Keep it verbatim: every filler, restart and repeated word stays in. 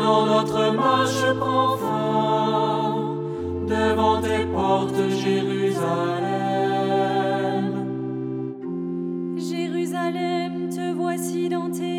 Maintenant notre marche prend fin devant tes portes, Jérusalem. Jérusalem, te voici dans tes